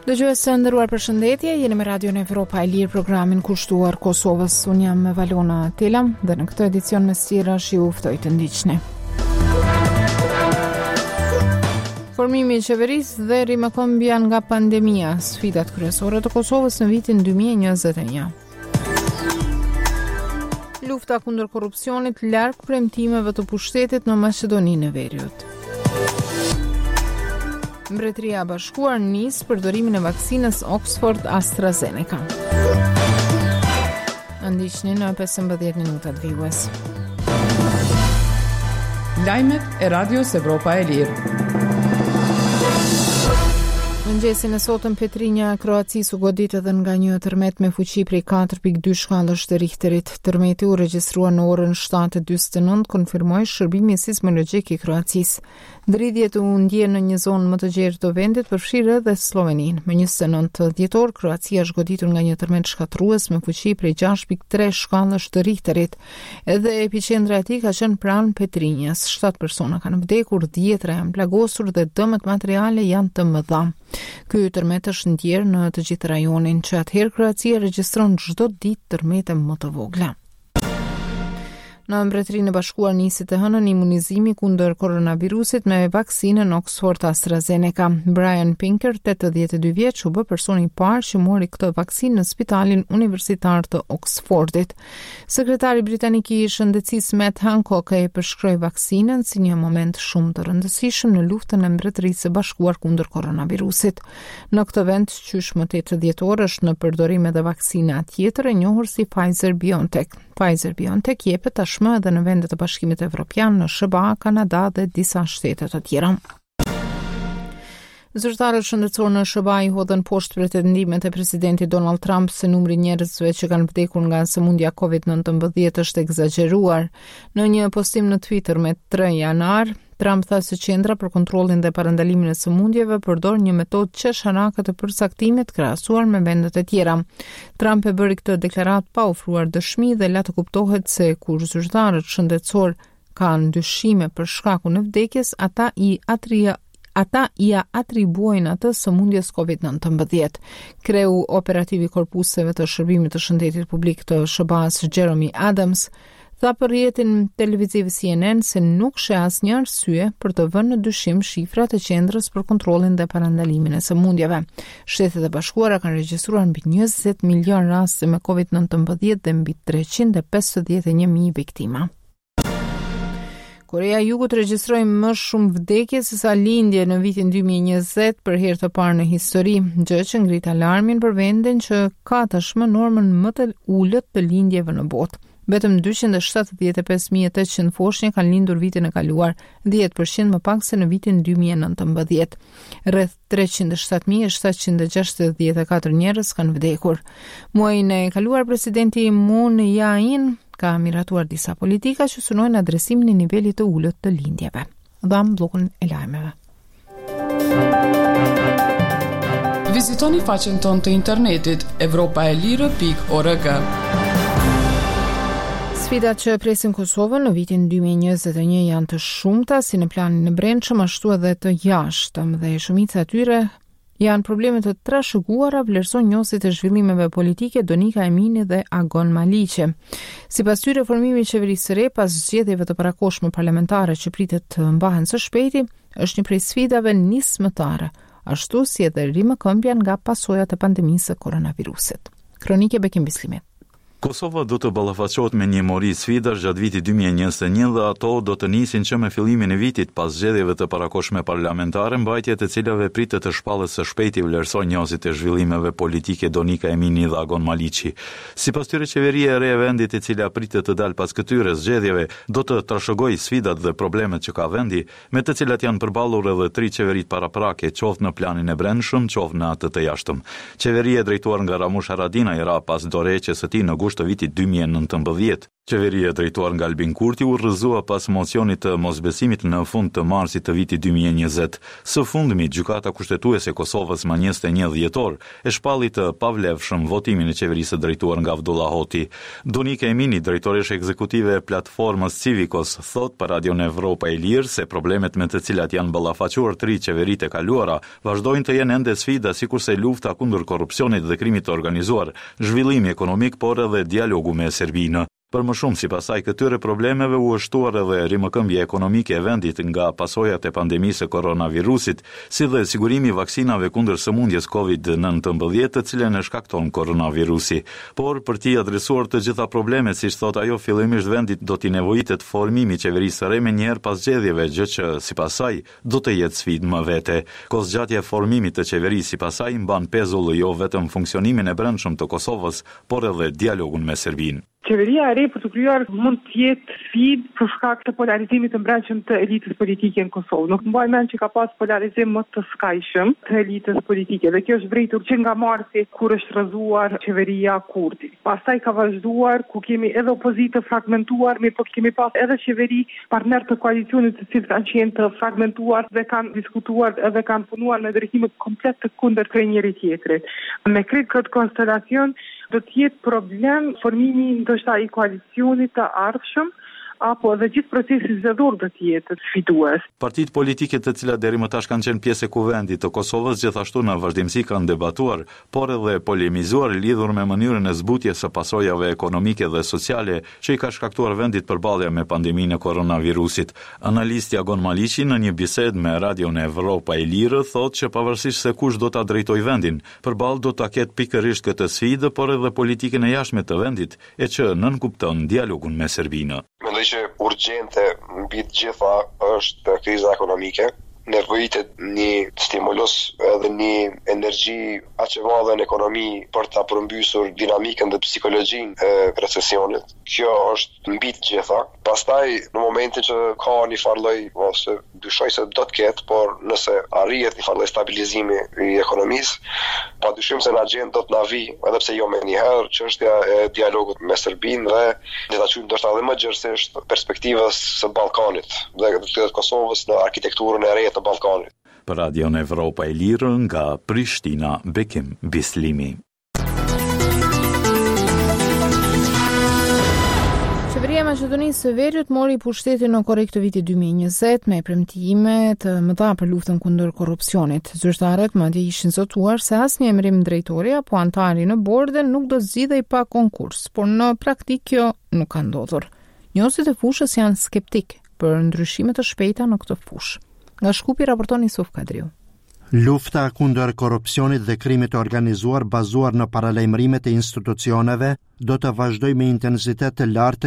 Dëgjues së nderuar, përshëndetje, jeni me Radion Evropa e Lirë, programin kushtuar Kosovës. Unë jam Valona Telam dhe në këtë edicion me stirash ju ftoj të ndiqni. Formimi i qeverisë dhe rimëkëmbja nga pandemia, sfidat kryesore të Kosovës në vitin 2021. Lufta kundër korrupsionit larg premtimeve të pushtetit në Maqedoninë e Veriut. Mbretëria e Bashkuar nis përdorimin e vaksinës Oxford AstraZeneca. Ndiqni në 15 minutat vijues. Lajmet e Radios Evropa e Lirë. Mëngjesin e sotëm Petrinja e Kroacisë u godit edhe nga një tërmet me fuqi prej 4.2 shkallësh të Richterit. Tërmeti u regjistrua në orën 7:49, konfirmoi shërbimi sismologjik i Kroacisë. Dridhjet u ndjen në një zonë më të gjerë të vendit, përfshirë edhe Sloveninë. Më 29 dhjetor, Kroacia është goditur nga një tërmet shkatrues me fuqi prej 6.3 shkallësh të Richterit. Edhe epiqendra e tij ka qenë pranë Petrinjas. 7 persona kanë vdekur, 10 janë plagosur dhe dëmet materiale janë të mëdha. Ky tërmet është ndjerë në të gjithë rajonin, që atëherë Kroacia regjistron çdo ditë tërmete më të vogla. Në Mbretërinë e Bashkuar nisi të hënën imunizimi kundër koronavirusit me vaksinën Oxford AstraZeneca. Brian Pinker, 82 vjeç, u bë personi i parë që mori këtë vaksinë në Spitalin Universitar të Oxfordit. Sekretari britanik i shëndetësisë Matt Hancock e përshkroi vaksinën si një moment shumë të rëndësishëm në luftën e Mbretërisë së Bashkuar kundër koronavirusit. Në këtë vend, qysh më 8 dhjetor është në përdorim edhe vaksina tjetër e njohur si Pfizer-BioNTech. Pfizer-BioNTech jepet tashmë edhe në vendet e Bashkimit Evropian, në SBA, Kanada dhe disa shtete të tjera. Zyrtarët shëndetësor në SBA i hodhën poshtë pretendimet e presidentit Donald Trump se numri njerëzve që kanë vdekur nga sëmundja COVID-19 është egzageruar. Në një postim në Twitter me 3 janar, Trump tha se Qendra për kontrollin dhe parandalimin e sëmundjeve përdor një metodë qesharake të përcaktimit krahasuar me vendet e tjera. Trump e bëri këtë deklaratë pa ofruar dëshmi dhe la të kuptohet se kur zyrtarët shëndetësor kanë dyshime për shkakun e vdekjes, ata i atribuojnë atë sëmundjes COVID-19. Kreu operativ i korpuseve të shërbimit të shëndetit publik të SBA-s Jeremy Adams tha për rrjetin televiziv CNN se nuk sheh asnjë arsye për të vënë në dyshim shifrat e Qendrës për kontrollin dhe parandalimin e sëmundjeve. Shtetet e Bashkuara kanë regjistruar mbi 20 milion raste me COVID-19 dhe mbi 351.000 viktima. Korea e Jugut regjistroi më shumë vdekje se sa lindje në vitin 2020 për herë të parë në histori, gjë që ngrit alarmin për vendin që ka tashmë normën më të ulët të lindjeve në botë. Vetëm 275.800 foshnjë kanë lindur vitin e kaluar, 10% më pak se në vitin 2019. Rreth 307.764 njerëz kanë vdekur. Muajin e kaluar presidenti Moon Jae-in ka miratuar disa politika që synojnë adresimin e nivelit të ulët të lindjeve. Dham bllokun e lajmeve. Vizitoni faqen tonë të internetit evropaelire.org. Sfidat që presin Kosovën në vitin 2021 janë të shumta, si në planin e brendshëm ashtu edhe të jashtëm, dhe shumica e tyre janë probleme të trashëguara, vlerëson njohësit e zhvillimeve politike Donika Emini dhe Agon Maliqe. Sipas tyre, formimi i qeverisë së re pas zgjedhjeve të parakohshme parlamentare që pritet të mbahen së shpejti është një prej sfidave nismëtare, ashtu si edhe rimëkëmbja nga pasojat e pandemisë së koronavirusit. Kronike Bekim Bislimet. Kosova do të ballafaqohet me një mori sfidash gjatë vitit 2021 dhe ato do të nisin që me fillimin e vitit pas zgjedhjeve të parakohshme parlamentare, mbajtjet e cilave pritet të shpallet së shpejti vlerësojnë njohësit e zhvillimeve politike Donika Emini dhe Agon Maliqi. Sipas tyre, qeveria e re e vendit e cila pritet të dalë pas këtyre zgjedhjeve do të trashëgojë sfidat dhe problemet që ka vendi, me të cilat janë përballur edhe 3 qeverit paraprake, qoftë në planin e brendshëm, qoftë në atë të jashtëm. Qeveria e drejtuar nga Ramush Haradinaj ra pas dorëheqjes së tij në gusht të vitit 2019. Qeveria drejtuar nga Albin Kurti u rrëzua pas mocionit të mosbesimit në fund të marsit të vitit 2020. Së fundmi, gjykata kushtetuese e Kosovës më 21 dhjetor e shpalli të pavlefshëm votimin e qeverisë drejtuar nga Abdullah Hoti. Donike Emini, drejtoreshe ekzekutive e platformës Civicos, thot për Radion Evropa e Lirë se problemet me të cilat janë ballafaquar tri qeveritë e kaluara vazhdojnë të jenë ende sfida sikurse lufta kundër korrupsionit dhe krimit të organizuar, zhvillimi ekonomik, por edhe dialogu me Serbinë. Për më shumë, sipas saj, këtyre problemeve u është shtuar edhe rimëkëmbja ekonomike e vendit nga pasojat e pandemisë së koronavirusit, si dhe sigurimi i vaksinave kundër sëmundjes COVID-19, të cilën e shkakton koronavirusi. Por për t'i adresuar të gjitha problemet, siç thot ajo, fillimisht vendit do t'i nevojitet formimi i qeverisë së re me njëherë pas zgjedhjeve, gjë që sipas saj do të jetë sfidë më vete. Kozgjatja e formimit të qeverisë sipas saj mban pezull jo vetëm funksionimin e brendshëm të Kosovës, por edhe dialogun me Serbinë. Qeveria e re për të krijuar mund të jetë sfidë për shkak të polarizimit të brendshëm të elitës politike në Kosovë. Nuk mbaj mend që ka pas polarizim më të skajshëm të elitës politike dhe kjo është vritur që nga marsi kur është rrëzuar qeveria Kurti. Pastaj ka vazhduar ku kemi edhe opozitë fragmentuar, mirë po kemi pas edhe qeveri partner të koalicionit të cilët kanë qenë të fragmentuar dhe kanë diskutuar edhe kanë punuar në drejtime komplet të kundërt të njëri tjetrit. Me këtë konstelacion do të jetë problem formimi ndoshta i koalicionit të ardhshëm apo edhe gjithë procesi zgjedhor do të jetë sfidues. Partitë politike të cilat deri më tash kanë qenë pjesë e kuvendit të Kosovës gjithashtu në vazhdimsi kanë debatuar, por edhe polemizuar lidhur me mënyrën e zbutjes së pasojave ekonomike dhe sociale që i ka shkaktuar vendit përballja me pandeminë e koronavirusit. Analisti Agon Maliqi në një bisedë me Radion Evropa e Lirë thotë që pavarësisht se kush do ta drejtojë vendin, përballë do ta ketë pikërisht këtë sfidë, por edhe politikën e jashtme të vendit, e që nënkupton dialogun me Serbinë. Mendoj që urgjente mbi të gjitha është kriza ekonomike. Nevojitet një stimulus edhe një energji aq e madhe në ekonomi për ta përmbysur dinamikën dhe psikologjinë e recesionit. Kjo është mbi të gjitha. Pastaj në momentin që ka një farë lloj ose dyshoj se do të ketë, por nëse arrihet një farë lloj stabilizimi i ekonomisë, padyshim se në agjendë do të na vi, edhe pse jo më njëherë, çështja e dialogut me Serbinë dhe le ta quajmë ndoshta edhe më gjerësisht perspektivës së Ballkanit dhe të Kosovës në arkitekturën e re të Ballkanit. Për Radion Evropa e Lirë nga Prishtina, Bekim Bislimi. Qeveria e Maqedonisë së Veriut mori pushtetin në korrik të vitit 2020 me premtime të mëdha për luftën kundër korrupsionit. Zyrtarët madje ishin zotuar se asnjë emrim drejtori apo antari në borde nuk do zgjidhej pa konkurs, por në praktik kjo nuk ka ndodhur. Njohësit e fushës janë skeptik për ndryshime të shpejta në këtë fushë. Nga Shkupi raporton Isuf Kadriu. Lufta kundër korrupsionit dhe krimit të organizuar bazuar në paralajmërimet e institucioneve do të vazhdojë me intensitet të lartë